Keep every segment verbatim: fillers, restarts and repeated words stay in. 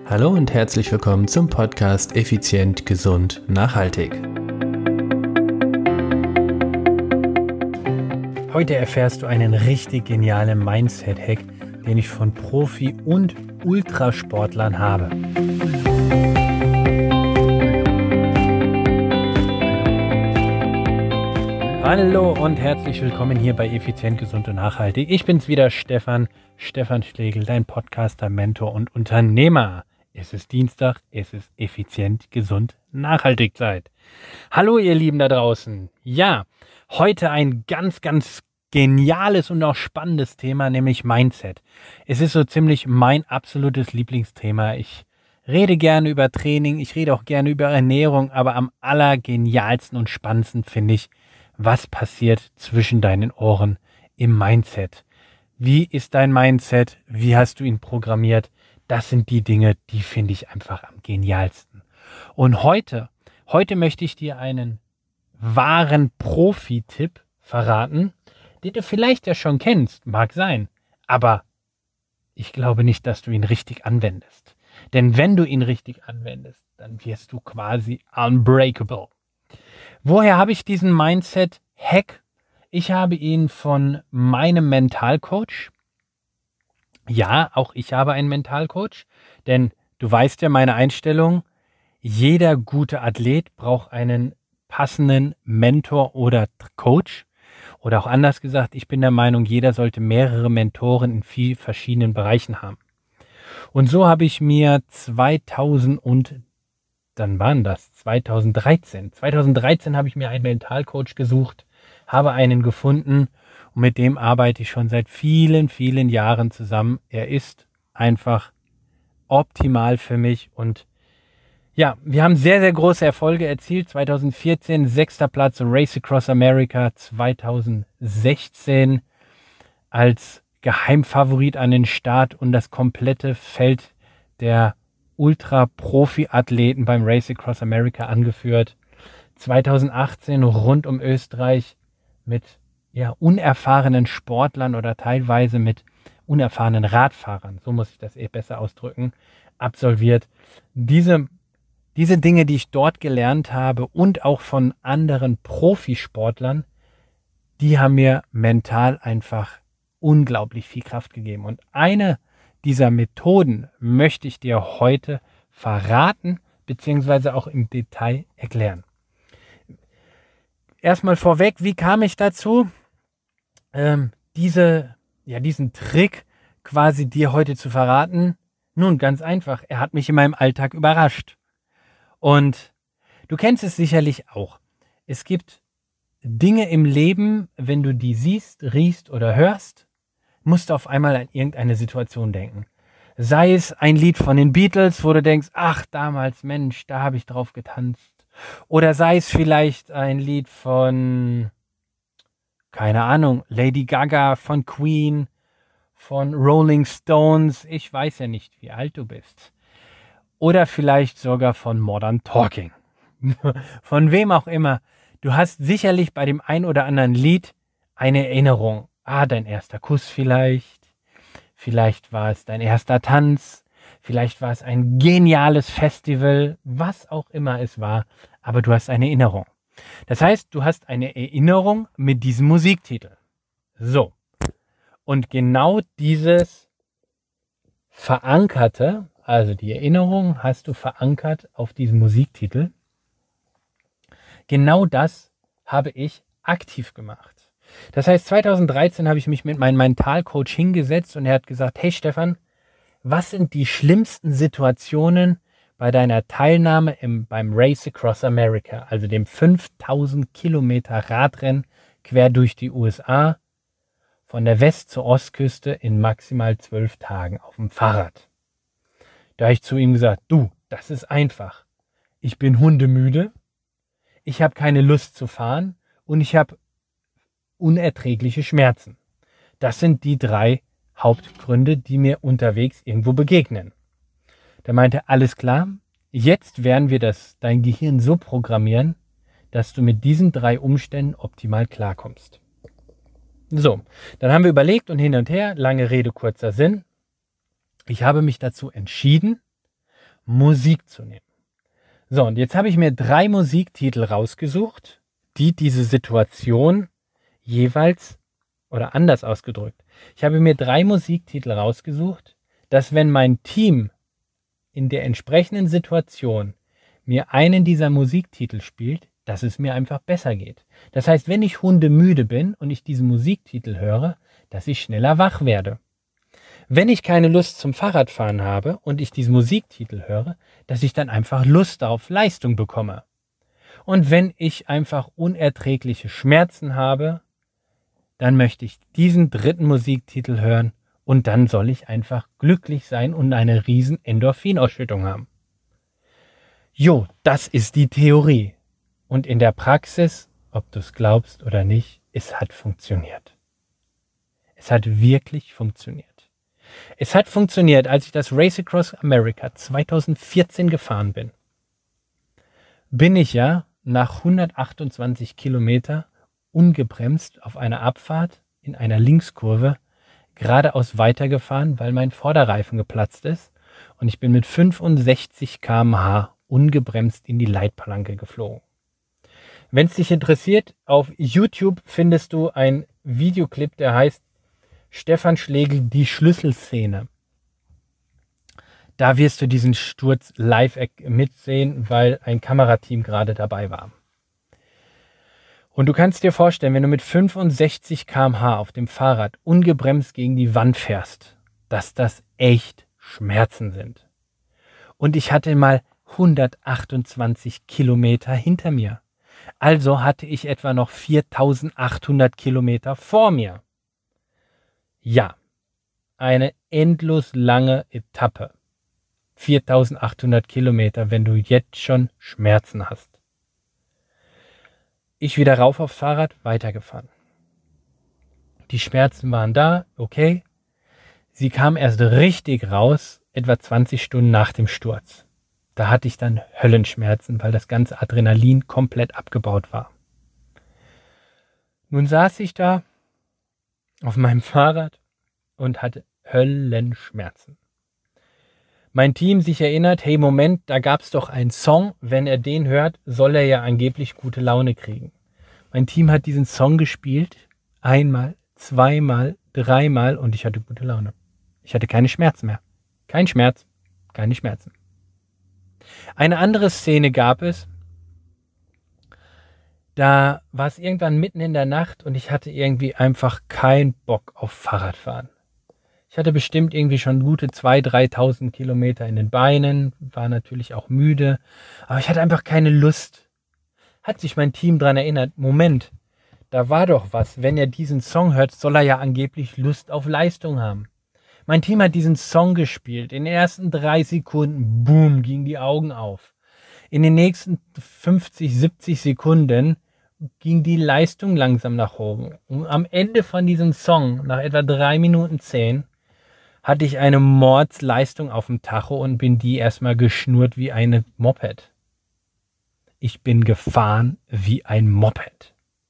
Hallo und herzlich willkommen zum Podcast Effizient, Gesund, Nachhaltig. Heute erfährst du einen richtig genialen Mindset-Hack, den ich von Profi- und Ultrasportlern habe. Hallo und herzlich willkommen hier bei Effizient, Gesund und Nachhaltig. Ich bin's wieder, Stefan, Stefan Schlegel, dein Podcaster, Mentor und Unternehmer. Es ist Dienstag, es ist effizient, gesund, nachhaltig Zeit. Hallo ihr Lieben da draußen. Ja, heute ein ganz, ganz geniales und auch spannendes Thema, nämlich Mindset. Es ist so ziemlich mein absolutes Lieblingsthema. Ich rede gerne über Training, ich rede auch gerne über Ernährung, aber am allergenialsten und spannendsten finde ich, was passiert zwischen deinen Ohren im Mindset. Wie ist dein Mindset? Wie hast du ihn programmiert? Das sind die Dinge, die finde ich einfach am genialsten. Und heute, heute möchte ich dir einen wahren Profi-Tipp verraten, den du vielleicht ja schon kennst, mag sein, aber ich glaube nicht, dass du ihn richtig anwendest. Denn wenn du ihn richtig anwendest, dann wirst du quasi unbreakable. Woher habe ich diesen Mindset-Hack? Ich habe ihn von meinem Mentalcoach. Ja, auch ich habe einen Mentalcoach, denn du weißt ja meine Einstellung, jeder gute Athlet braucht einen passenden Mentor oder Coach. Oder auch anders gesagt, ich bin der Meinung, jeder sollte mehrere Mentoren in vielen verschiedenen Bereichen haben. Und so habe ich mir zweitausend und dann waren das zweitausenddreizehn. zweitausenddreizehn habe ich mir einen Mentalcoach gesucht, habe einen gefunden und mit dem arbeite ich schon seit vielen, vielen Jahren zusammen. Er ist einfach optimal für mich und ja, wir haben sehr, sehr große Erfolge erzielt. zweitausendvierzehn sechster Platz Race Across America, zweitausendsechzehn als Geheimfavorit an den Start und das komplette Feld der Ultra-Profi-Athleten beim Race Across America angeführt. zweitausendachtzehn rund um Österreich mit ja, unerfahrenen Sportlern oder teilweise mit unerfahrenen Radfahrern, so muss ich das eh besser ausdrücken, absolviert. Diese, diese Dinge, die ich dort gelernt habe und auch von anderen Profisportlern, die haben mir mental einfach unglaublich viel Kraft gegeben. Und eine dieser Methoden möchte ich dir heute verraten, beziehungsweise auch im Detail erklären. Erstmal vorweg, wie kam ich dazu, ähm, diese, ja, diesen Trick quasi dir heute zu verraten? Nun, ganz einfach, er hat mich in meinem Alltag überrascht. Und du kennst es sicherlich auch. Es gibt Dinge im Leben, wenn du die siehst, riechst oder hörst, musst du auf einmal an irgendeine Situation denken. Sei es ein Lied von den Beatles, wo du denkst, ach, damals, Mensch, da habe ich drauf getanzt. Oder sei es vielleicht ein Lied von, keine Ahnung, Lady Gaga, von Queen, von Rolling Stones. Ich weiß ja nicht, wie alt du bist. Oder vielleicht sogar von Modern Talking. Von wem auch immer. Du hast sicherlich bei dem ein oder anderen Lied eine Erinnerung. Ah, dein erster Kuss vielleicht. Vielleicht war es dein erster Tanz. Vielleicht war es ein geniales Festival. Was auch immer es war. Aber du hast eine Erinnerung. Das heißt, du hast eine Erinnerung mit diesem Musiktitel. So. Und genau dieses verankerte, also die Erinnerung hast du verankert auf diesem Musiktitel. Genau das habe ich aktiv gemacht. Das heißt, zweitausenddreizehn habe ich mich mit meinem Mentalcoach hingesetzt und er hat gesagt, hey Stefan, was sind die schlimmsten Situationen bei deiner Teilnahme im, beim Race Across America, also dem fünftausend Kilometer Radrennen quer durch die U S A, von der West- zur Ostküste in maximal zwölf Tagen auf dem Fahrrad. Da habe ich zu ihm gesagt, du, das ist einfach. Ich bin hundemüde, ich habe keine Lust zu fahren und ich habe unerträgliche Schmerzen. Das sind die drei Hauptgründe, die mir unterwegs irgendwo begegnen. Da meinte, alles klar, jetzt werden wir das, dein Gehirn so programmieren, dass du mit diesen drei Umständen optimal klarkommst. So, dann haben wir überlegt und hin und her, lange Rede, kurzer Sinn. Ich habe mich dazu entschieden, Musik zu nehmen. So, und jetzt habe ich mir drei Musiktitel rausgesucht, die diese Situation jeweils, oder anders ausgedrückt, ich habe mir drei Musiktitel rausgesucht, dass wenn mein Team in der entsprechenden Situation mir einen dieser Musiktitel spielt, dass es mir einfach besser geht. Das heißt, wenn ich hundemüde bin und ich diesen Musiktitel höre, dass ich schneller wach werde. Wenn ich keine Lust zum Fahrradfahren habe und ich diesen Musiktitel höre, dass ich dann einfach Lust auf Leistung bekomme. Und wenn ich einfach unerträgliche Schmerzen habe, dann möchte ich diesen dritten Musiktitel hören und dann soll ich einfach glücklich sein und eine riesen Endorphinausschüttung haben. Jo, das ist die Theorie. Und in der Praxis, ob du es glaubst oder nicht, es hat funktioniert. Es hat wirklich funktioniert. Es hat funktioniert, als ich das Race Across America zweitausendvierzehn gefahren bin. Bin ich ja nach hundertachtundzwanzig Kilometer ungebremst auf einer Abfahrt in einer Linkskurve geradeaus weitergefahren, weil mein Vorderreifen geplatzt ist und ich bin mit fünfundsechzig Kilometer pro Stunde ungebremst in die Leitplanke geflogen. Wenn es dich interessiert, auf YouTube findest du einen Videoclip, der heißt Stefan Schlegel, die Schlüsselszene. Da wirst du diesen Sturz live mitsehen, weil ein Kamerateam gerade dabei war. Und du kannst dir vorstellen, wenn du mit fünfundsechzig Kilometer pro Stunde auf dem Fahrrad ungebremst gegen die Wand fährst, dass das echt Schmerzen sind. Und ich hatte mal hundertachtundzwanzig Kilometer hinter mir. Also hatte ich etwa noch viertausendachthundert Kilometer vor mir. Ja, eine endlos lange Etappe. viertausendachthundert Kilometer, wenn du jetzt schon Schmerzen hast. Ich wieder rauf aufs Fahrrad, weitergefahren. Die Schmerzen waren da, okay. Sie kamen erst richtig raus, etwa zwanzig Stunden nach dem Sturz. Da hatte ich dann Höllenschmerzen, weil das ganze Adrenalin komplett abgebaut war. Nun saß ich da auf meinem Fahrrad und hatte Höllenschmerzen. Mein Team sich erinnert, hey Moment, da gab es doch einen Song, wenn er den hört, soll er ja angeblich gute Laune kriegen. Mein Team hat diesen Song gespielt, einmal, zweimal, dreimal und ich hatte gute Laune. Ich hatte keine Schmerzen mehr. Kein Schmerz, keine Schmerzen. Eine andere Szene gab es, da war es irgendwann mitten in der Nacht und ich hatte irgendwie einfach keinen Bock auf Fahrradfahren. Ich hatte bestimmt irgendwie schon gute zweitausend, dreitausend Kilometer in den Beinen, war natürlich auch müde, aber ich hatte einfach keine Lust. Hat sich mein Team daran erinnert, Moment, da war doch was, wenn er diesen Song hört, soll er ja angeblich Lust auf Leistung haben. Mein Team hat diesen Song gespielt, in den ersten drei Sekunden, boom, gingen die Augen auf. In den nächsten fünfzig, siebzig Sekunden ging die Leistung langsam nach oben. Und am Ende von diesem Song, nach etwa drei Minuten zehn, hatte ich eine Mordsleistung auf dem Tacho und bin die erstmal geschnurrt wie eine Moped. Ich bin gefahren wie ein Moped.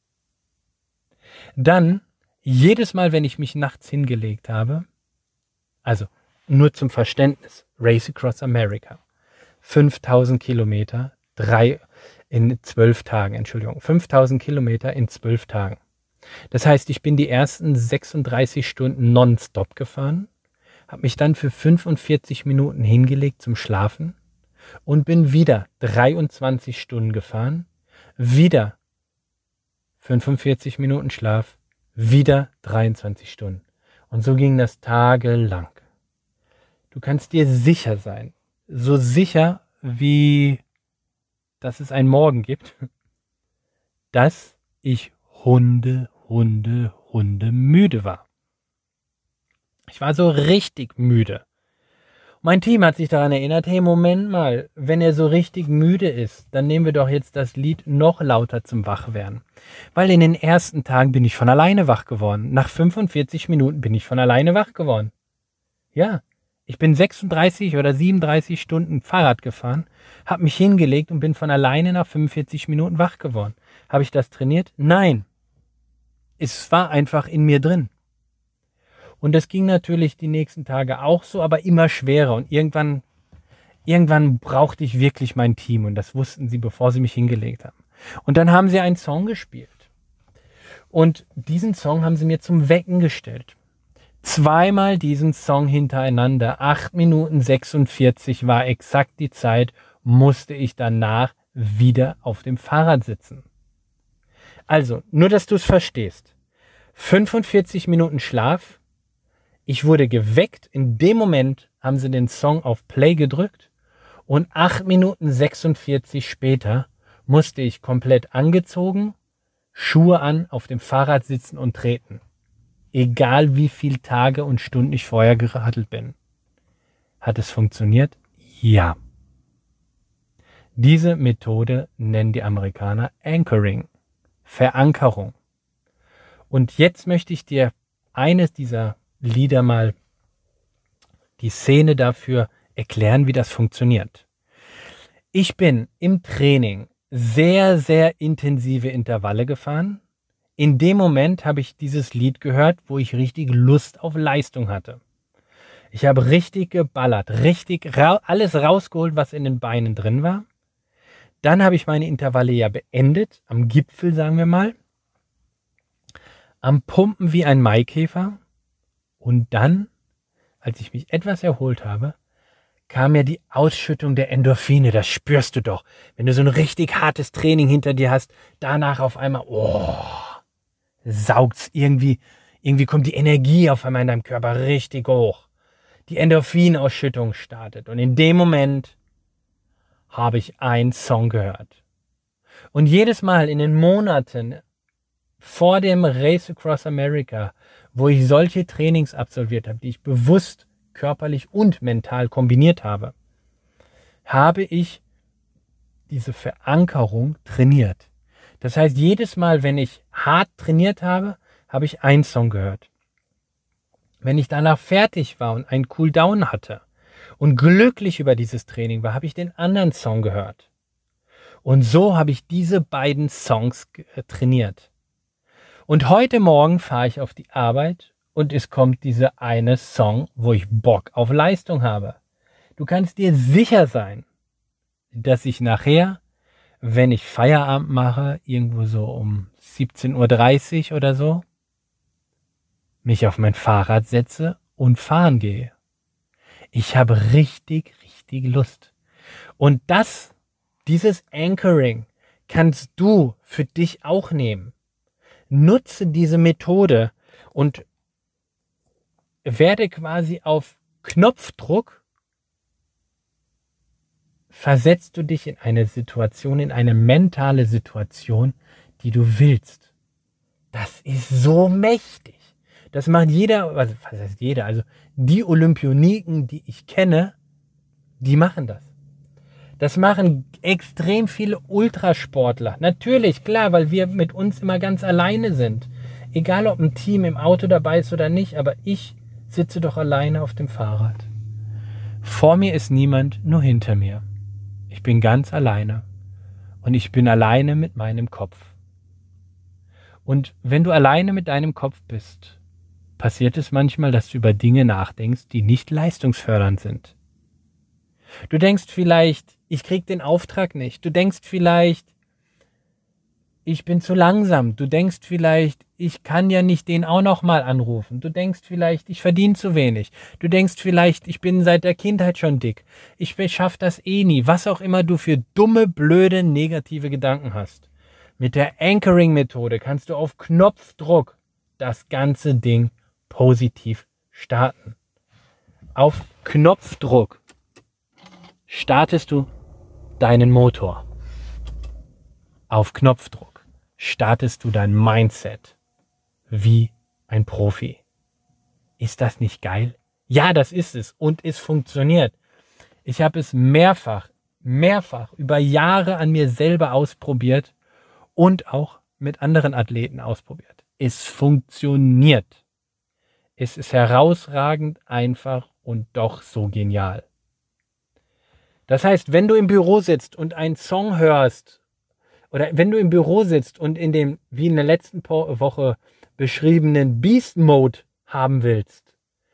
Dann, jedes Mal, wenn ich mich nachts hingelegt habe, also nur zum Verständnis, Race Across America, fünftausend Kilometer, drei in zwölf Tagen, Entschuldigung, fünftausend Kilometer in zwölf Tagen. Das heißt, ich bin die ersten sechsunddreißig Stunden nonstop gefahren, habe mich dann für fünfundvierzig Minuten hingelegt zum Schlafen und bin wieder dreiundzwanzig Stunden gefahren, wieder fünfundvierzig Minuten Schlaf, wieder dreiundzwanzig Stunden. Und so ging das tagelang. Du kannst dir sicher sein, so sicher wie dass es einen Morgen gibt, dass ich Hunde, Hunde, Hunde müde war. Ich war so richtig müde. Mein Team hat sich daran erinnert, hey, Moment mal, wenn er so richtig müde ist, dann nehmen wir doch jetzt das Lied noch lauter zum Wachwerden. Weil in den ersten Tagen bin ich von alleine wach geworden. Nach fünfundvierzig Minuten bin ich von alleine wach geworden. Ja, ich bin sechsunddreißig oder siebenunddreißig Stunden Fahrrad gefahren, habe mich hingelegt und bin von alleine nach fünfundvierzig Minuten wach geworden. Habe ich das trainiert? Nein. Es war einfach in mir drin. Und das ging natürlich die nächsten Tage auch so, aber immer schwerer. Und irgendwann, irgendwann brauchte ich wirklich mein Team und das wussten sie, bevor sie mich hingelegt haben. Und dann haben sie einen Song gespielt. Und diesen Song haben sie mir zum Wecken gestellt. Zweimal diesen Song hintereinander, acht Minuten sechsundvierzig war exakt die Zeit, musste ich danach wieder auf dem Fahrrad sitzen. Also, nur dass du es verstehst. fünfundvierzig Minuten Schlaf, ich wurde geweckt, in dem Moment haben sie den Song auf Play gedrückt und acht Minuten sechsundvierzig später musste ich komplett angezogen, Schuhe an, auf dem Fahrrad sitzen und treten. Egal wie viele Tage und Stunden ich vorher geradelt bin. Hat es funktioniert? Ja. Diese Methode nennen die Amerikaner Anchoring, Verankerung. Und jetzt möchte ich dir eines dieser Lieder mal, die Szene dafür erklären, wie das funktioniert. Ich bin im Training sehr, sehr intensive Intervalle gefahren. In dem Moment habe ich dieses Lied gehört, wo ich richtig Lust auf Leistung hatte. Ich habe richtig geballert, richtig ra- alles rausgeholt, was in den Beinen drin war. Dann habe ich meine Intervalle ja beendet, am Gipfel sagen wir mal, am Pumpen wie ein Maikäfer. Und dann, als ich mich etwas erholt habe, kam ja die Ausschüttung der Endorphine. Das spürst du doch, wenn du so ein richtig hartes Training hinter dir hast. Danach auf einmal, oh, saugt's irgendwie, irgendwie kommt die Energie auf einmal in deinem Körper richtig hoch. Die Endorphinausschüttung startet. Und in dem Moment habe ich einen Song gehört. Und jedes Mal in den Monaten vor dem Race Across America, wo ich solche Trainings absolviert habe, die ich bewusst körperlich und mental kombiniert habe, habe ich diese Verankerung trainiert. Das heißt, jedes Mal, wenn ich hart trainiert habe, habe ich einen Song gehört. Wenn ich danach fertig war und einen Cooldown hatte und glücklich über dieses Training war, habe ich den anderen Song gehört. Und so habe ich diese beiden Songs trainiert. Und heute Morgen fahre ich auf die Arbeit und es kommt dieser eine Song, wo ich Bock auf Leistung habe. Du kannst dir sicher sein, dass ich nachher, wenn ich Feierabend mache, irgendwo so um siebzehn Uhr dreißig oder so, mich auf mein Fahrrad setze und fahren gehe. Ich habe richtig, richtig Lust. Und das, dieses Anchoring, kannst du für dich auch nehmen. Nutze diese Methode und werde quasi auf Knopfdruck, versetzt du dich in eine Situation, in eine mentale Situation, die du willst. Das ist so mächtig. Das macht jeder, also was heißt jeder, also die Olympioniken, die ich kenne, die machen das. Das machen extrem viele Ultrasportler. Natürlich, klar, weil wir mit uns immer ganz alleine sind. Egal, ob ein Team im Auto dabei ist oder nicht, aber ich sitze doch alleine auf dem Fahrrad. Vor mir ist niemand, nur hinter mir. Ich bin ganz alleine. Und ich bin alleine mit meinem Kopf. Und wenn du alleine mit deinem Kopf bist, passiert es manchmal, dass du über Dinge nachdenkst, die nicht leistungsfördernd sind. Du denkst vielleicht, ich krieg den Auftrag nicht. Du denkst vielleicht, ich bin zu langsam. Du denkst vielleicht, ich kann ja nicht den auch noch mal anrufen. Du denkst vielleicht, ich verdiene zu wenig. Du denkst vielleicht, ich bin seit der Kindheit schon dick. Ich schaffe das eh nie. Was auch immer du für dumme, blöde, negative Gedanken hast. Mit der Anchoring-Methode kannst du auf Knopfdruck das ganze Ding positiv starten. Auf Knopfdruck startest du deinen Motor. Auf Knopfdruck startest du dein Mindset wie ein Profi. Ist das nicht geil? Ja, das ist es und es funktioniert. Ich habe es mehrfach, mehrfach über Jahre an mir selber ausprobiert und auch mit anderen Athleten ausprobiert. Es funktioniert. Es ist herausragend einfach und doch so genial. Das heißt, wenn du im Büro sitzt und einen Song hörst, oder wenn du im Büro sitzt und in dem, wie in der letzten Woche beschriebenen Beast Mode haben willst,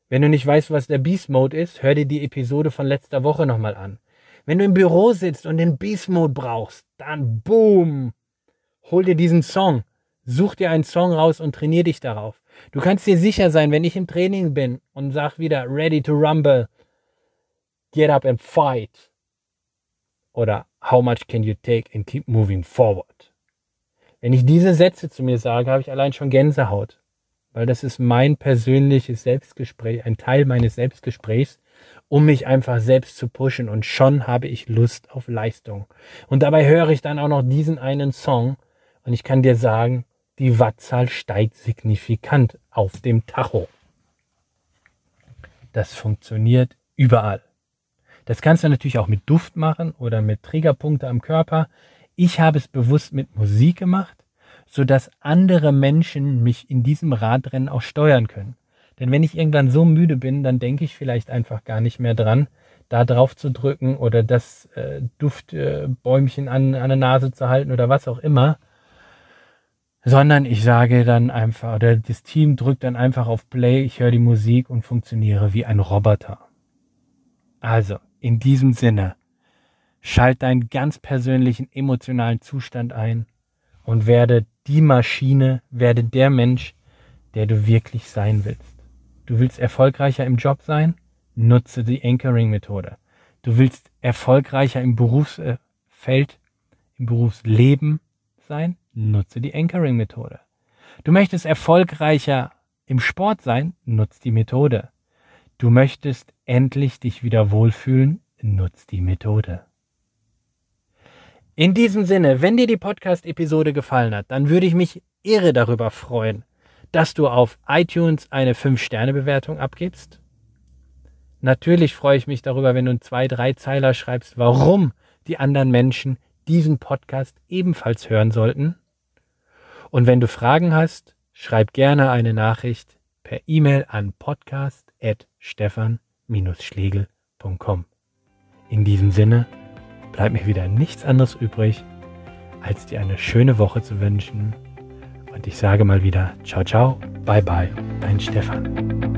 Wenn du nicht weißt, was der Beast Mode ist, hör dir die Episode von letzter Woche nochmal an. Wenn du im Büro sitzt und den Beast Mode brauchst, dann boom, hol dir diesen Song. Such dir einen Song raus und trainier dich darauf. Du kannst dir sicher sein, wenn ich im Training bin und sag wieder ready to rumble, get up and fight. Oder how much can you take and keep moving forward. Wenn ich diese Sätze zu mir sage, habe ich allein schon Gänsehaut. Weil das ist mein persönliches Selbstgespräch, ein Teil meines Selbstgesprächs, um mich einfach selbst zu pushen. Und schon habe ich Lust auf Leistung. Und dabei höre ich dann auch noch diesen einen Song. Und ich kann dir sagen, die Wattzahl steigt signifikant auf dem Tacho. Das funktioniert überall. Das kannst du natürlich auch mit Duft machen oder mit Triggerpunkte am Körper. Ich habe es bewusst mit Musik gemacht, sodass andere Menschen mich in diesem Radrennen auch steuern können. Denn wenn ich irgendwann so müde bin, dann denke ich vielleicht einfach gar nicht mehr dran, da drauf zu drücken oder das äh, Duftbäumchen äh, an, an der Nase zu halten oder was auch immer, sondern ich sage dann einfach, oder das Team drückt dann einfach auf Play, ich höre die Musik und funktioniere wie ein Roboter. Also, in diesem Sinne, schalt deinen ganz persönlichen emotionalen Zustand ein und werde die Maschine, werde der Mensch, der du wirklich sein willst. Du willst erfolgreicher im Job sein? Nutze die Anchoring-Methode. Du willst erfolgreicher im Berufsfeld, im Berufsleben sein? Nutze die Anchoring-Methode. Du möchtest erfolgreicher im Sport sein? Nutze die Methode. Du möchtest endlich dich wieder wohlfühlen? Nutze die Methode. In diesem Sinne, wenn dir die Podcast-Episode gefallen hat, dann würde ich mich irre darüber freuen, dass du auf iTunes eine fünf Sterne Bewertung abgibst. Natürlich freue ich mich darüber, wenn du einen zwei-, drei Zeiler schreibst, warum die anderen Menschen diesen Podcast ebenfalls hören sollten. Und wenn du Fragen hast, schreib gerne eine Nachricht per E-Mail an podcast at stefan Bindestrich schlegel punkt com. In diesem Sinne bleibt mir wieder nichts anderes übrig, als dir eine schöne Woche zu wünschen. Und ich sage mal wieder, ciao, ciao, bye, bye, dein Stefan.